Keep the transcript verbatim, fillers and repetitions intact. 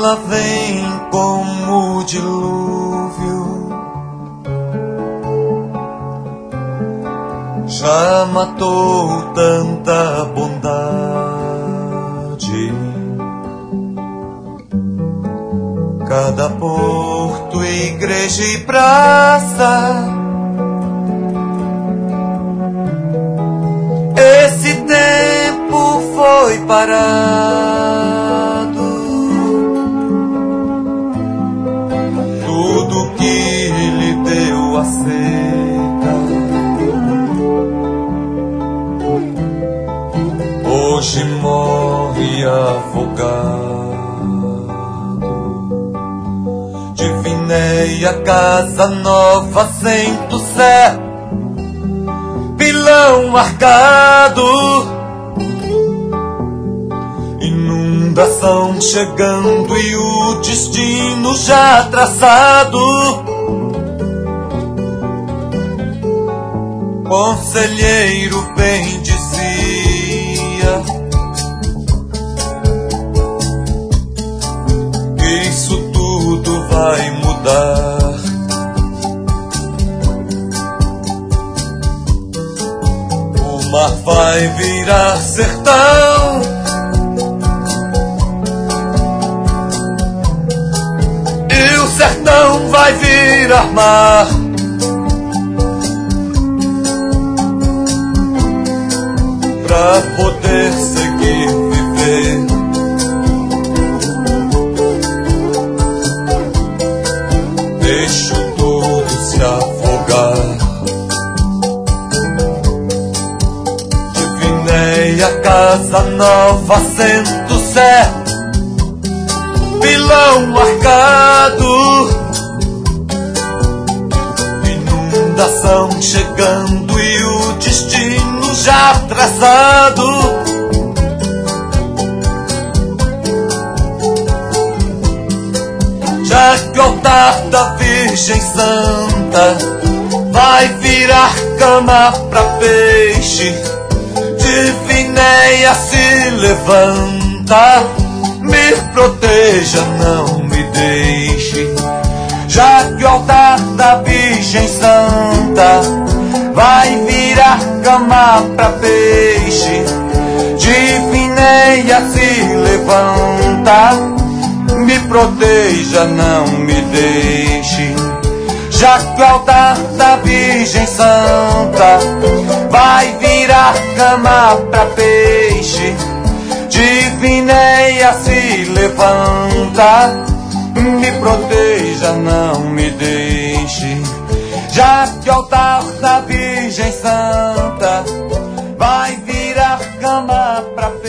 ela vem como o dilúvio, já matou tanta bondade. Cada porto, igreja e praça, esse tempo foi parado. Tudo que lhe deu a seca, hoje morre afogado. Divinei a casa nova sem sé, pilão marcado, inundação chegando e o destino já traçado. Conselheiro bem dizia que isso tudo vai mudar. O mar vai virar sertão, e o sertão vai virar mar. Pra poder seguir viver, deixo tudo se afogar. Divinei a casa nova, sento sé, pilão marcado, inundação chegando e o destino já traçado. Já que o altar da Virgem Santa vai virar cama pra peixe, Divinéia se levanta, me proteja, não me deixe. Já que o altar da Virgem Santa vai virar cama pra peixe, Divinéia se levanta, me proteja, não me deixe. Já que o altar da Virgem Santa vai virar cama pra peixe, Divinéia se levanta, me proteja, não me deixe. Já que o altar da Virgem Santa vai virar cama pra